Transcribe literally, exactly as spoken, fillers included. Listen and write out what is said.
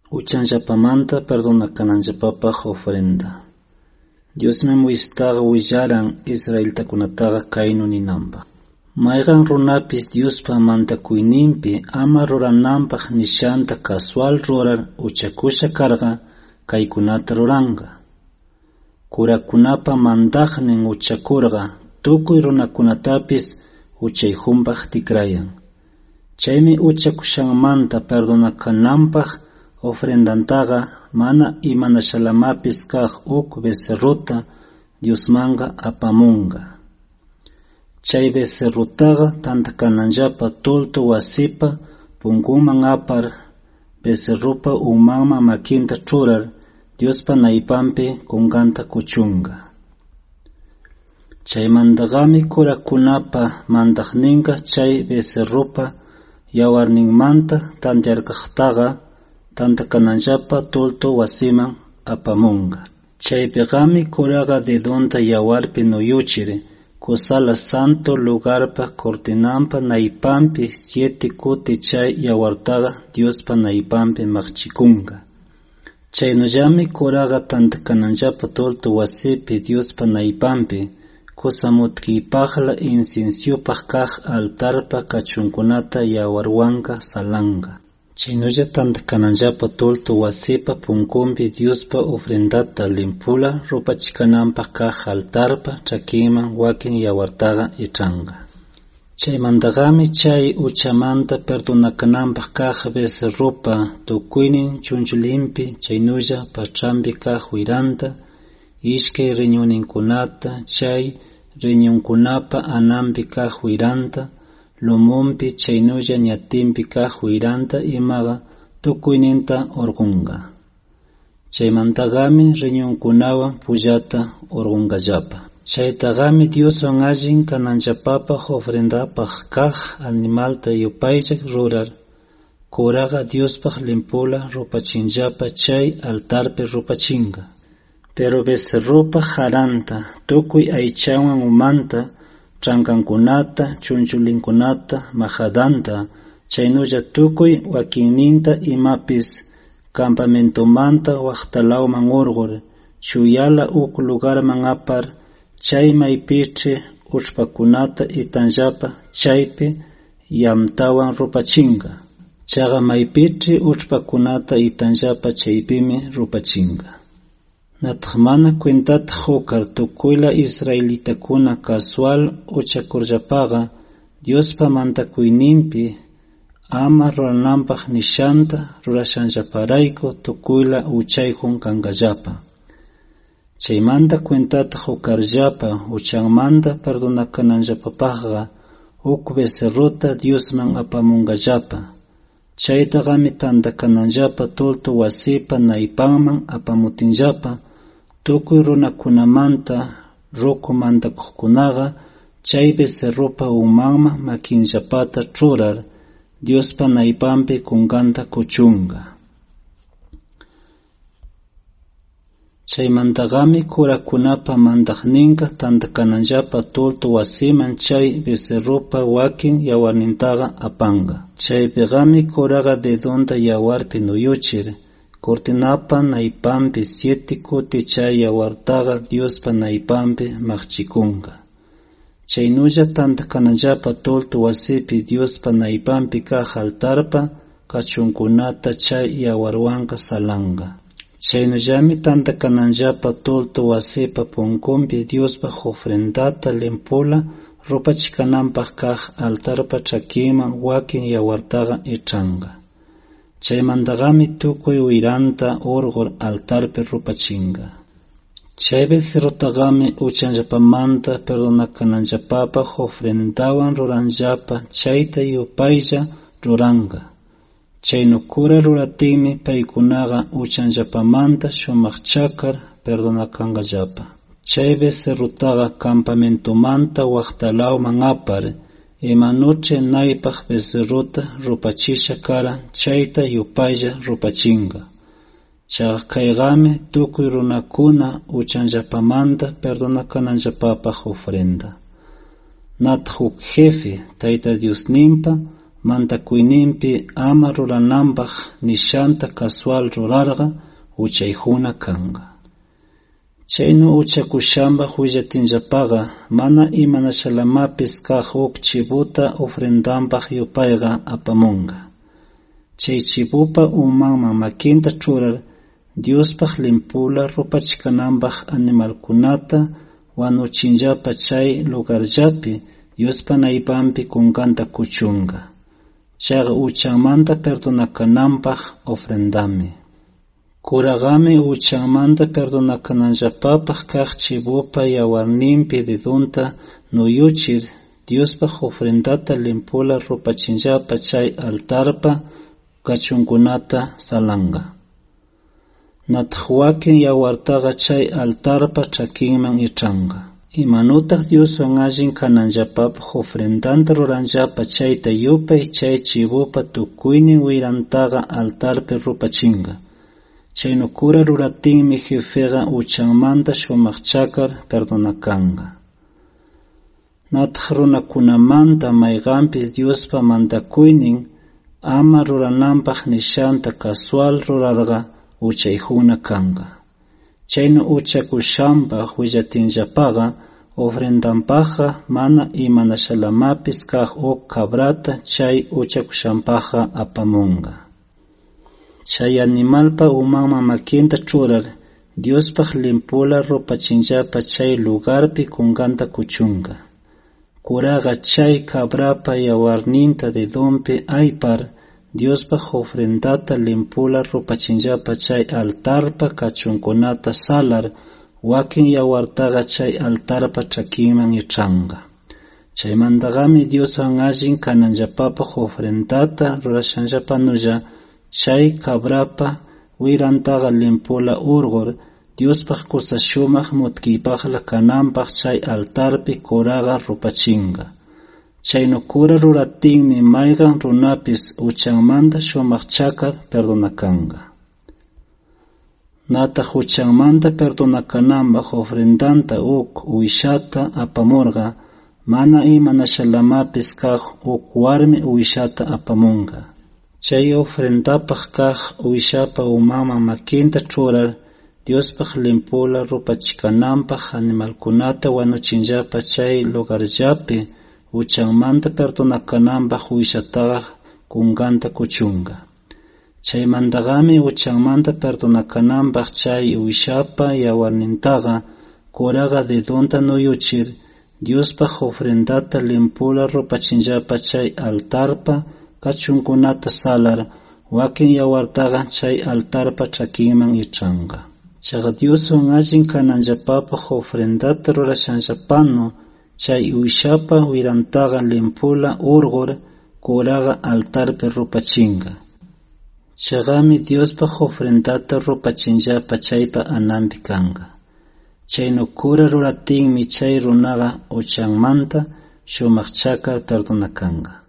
Uchanllapamanta perdonakananllapapaj ofrenda. Diosmi Moisestaqa willaran Israeltakunataqa kaynu ninanpaq. Mayqan runapis Diospa mantakuyninpi ama rurananpaq nishanta casual rurar uchakusha karqa kaykunata ruranqa. Kurakunapa mandaqnin uchakurqa tukuy runakunatapis uchayjunpaq tikrayan. Chaymi uchakushanmanta perdonakananpaq ofrendantaqa mana imanashalamapis kaq uk becerruta Diosmanqa apamunqa. Chay becerrutaqa tantakananllapa tultu wasipa punkunman apar becerrupa umanman makinta churar Diospa naypanpi kunkanta kuchunqa. Chaymantaqami kurakunapa mandaqninqa chay becerrupa yawarninmanta tantiarkaqtaqa tantakananllapa tultu wasiman apamunqa. Chaypiqami kuraqa dedonta yawarpi nuyuchir kusala santo lugarpa cortinanpa naypanpi siete kuti chay yawartaqa Diospa naypanpi maqchikunqa. Chaynullami kuraqa tantakananllapa tultu wasipi Diospa naypanpi kusamutkipaqla incensiopaq kaq altarpa kachunkunata yawarwanqa salanqa. Chaynulla tantakananllapa tultu wasipa punkunpi Diospa ofrendata limpula rupachikananpaq kaq altarpa chakinman wakin yawartaqa ichanqa. Chaymantaqami chay uchamanta perdonakananpaq kaq becerrupa tukuynin chunchulinpi chaynulla pachranpi kaq wiranta ishkay riñuninkunata chay riñunkunapa ananpi kaq wiranta lumunpi chaynulla ñatinpi kaq wiranta imaqa tukuyninta urqunqa. Chaymantaqami riñunkunawan pullata urqunqallapa. Chaytaqami Dioswan allin kananllapapaq ofrendapaq kaq animalta yupaylla rurar kuraqa Diospaq limpula rupachinllapa chay altarpi rupachinqa. Pero becerrupa haranta tukuy aychawan umanta trankankunata chunchulinkunata majadanta chaynulla tukuy wakinninta imapis campamentumanta waqtalawman urqur chuyala uk lugarman apar chay maypich'i ullpakunata itanllapa chaypi yamtawan rupachinqa. Chaqa maypich'i ullpakunata itanllapa chaypimi rupachinqa. Nataq mana cuentata hukar tukuyla israelitakuna casual uchakurllapaqa Diospa mantakuyninpi ama rurananpaq nishanta rurashanllaparayku tukuyla uchayjun kankallapa. Chaymanta cuentata hukarllapa uchanmanta perdonakananllapapaqqa uk becerruta Diosman apamunqallapa. Chaytaqami tantakananllapa tultu wasipa naypanman apamutinllapa tukuy runakunamanta ruku mantakuqkunaqa chay becerrupa umanman makinllapata churar Diospa naypanpi kunkanta kuchunqa. Chaymantaqami kurakunapa mandaqninqa tantakananllapa tultu wasiman chay becerrupa wakin yawarnintaqa apanqa. Chaypiqami kuraqa dedonta yawarpi nuyuchir cortinapa naypanpi siete kuti chay yawartaqa Diospa naypanpi maqchikunqa. Chaynulla tantakananllapa tultu wasipi Diospa naypanpi kaq altarpa kachunkunata chay yawarwanqa salanqa. Chaynullami tantakananllapa tultu wasipa punkunpi Diospa ofrendata limpula rupachikananpaq kaq altarpa chakinman wakin yawartaqa ichanqa. Chaymantaqami tukuy wiranta urqur altarpi rupachinqa. Chay becerrutaqami uchanllapamanta perdonakananllapapaq ofrendawan ruranllapa chayta yupaylla ruranqa. Chaynukura ruratinmi paykunaqa uchanllapamanta shumaqchakar perdonakanqallapa. Chay becerrutaqa campamentumanta waqtalawman apar imanuch'i naypaq becerruta rupachisha kara chayta yupaylla rupachinqa. Chaqa kayqami tukuy runakuna uchanllapamanta perdonakananllapapaq ofrenda. Nataq uk jefe Tayta Diosninpa mantakuyninpi ama rurananpaq nishanta casual rurarqa uchayjuna kanga. Chaynu uchakushanpaq willatinllapaqa mana imanashalamapis kaq uk chibuta ofrendanpaq yupayqa apamunqa. Chay chibupa umanman makinta churar Diospaq limpula rupachkananpaq animalkunata wanuchinllapa chay lugarllapi Diospa naypanpi kunkanta kuchunqa. Chaqa uchanmanta perdonakananpaq ofrendami. Kuraqami uchanmanta perdonakananllapapaq kaq chibupa yawarninpi dedunta nuyuchir Diospaq ofrendata limpula rupachinllapa chay altarpa kachunkunata salanqa. Nataq wakin yawartaqa chay altarpa chakinman ichanqa. Imanutaq Dioswan allin kananllapapaq ofrendanta ruranllapa chayta yupay chay chibupa tukuynin wirantaqa altarpi rupachinqa. Chaynu kura ruratinmi jefeqa uchanmanta shumaq chakar perdonakanqa. Nataq runakunamanta mayqanpis Diospa mantakuynin ama rurananpaq nishanta casual rurarqa uchayjuna kanqa. Chaynu uchakushanpaq willatinllapaqa ofrendanpaqqa mana imanashalamapis kaq uk cabrata chay uchakushanpaqqa apamunqa. Chay animalpa umanman makinta churar Diospaq limpula rupachinllapa chay lugarpi kunkanta kuchunqa. Kuraqa chay cabrapa yawarninta dedunpi aypar Diospaq ofrendata limpula rupachinllapa chay altarpa kachunkunata salar wakin yawartaqa chay altarpa chakinman ichanqa. Chaymantaqami Dioswan allin kananllapapaq ofrendata rurashanllapanulla chay cabrapa wirantaqa limpula urqur Diospaq kusa shumaq mutkiypaqla kananpaq chay altarpi kuraqa rupachinqa. Chaynu kura ruratinmi mayqan runapis uchanmanta shumaq chakar perdonakanqa. Nataq uchanmanta perdonakananpaq ofrendanta uk uwishata apamurqa mana imanashalamapis kaq uk warmi uwishata apamunqa. Chay ofrendapaq kaq uwishapa umanman makinta churar Diospaq limpula rupachkananpaq animalkunata wanuchinllapa chay lugarllapi uchanmanta perdonakananpaq uwishataqa kunkanta kuchunqa. Chaymantaqami uchanmanta perdonakananpaq chay uwishapa yawarnintaqa kuraqa dedunta nuyuchir Diospaq ofrendata limpula rupachinllapa chay altarpa kachunkunata salar wakin yawartaqa chay altarpa chakinman ichanqa. Chaqa Dioswan allin kananllapapaq ofrendata rurashanllapanu chay uwishapa wirantaqa limpula urqur kuraqa altarpi rupachinqa. Chaqami Diospaq ofrendata rupachinllapa chaypa ananpi kanqa. Chaynu kura ruratinmi chay runaqa uchanmanta shumaq chakar perdonakanqa.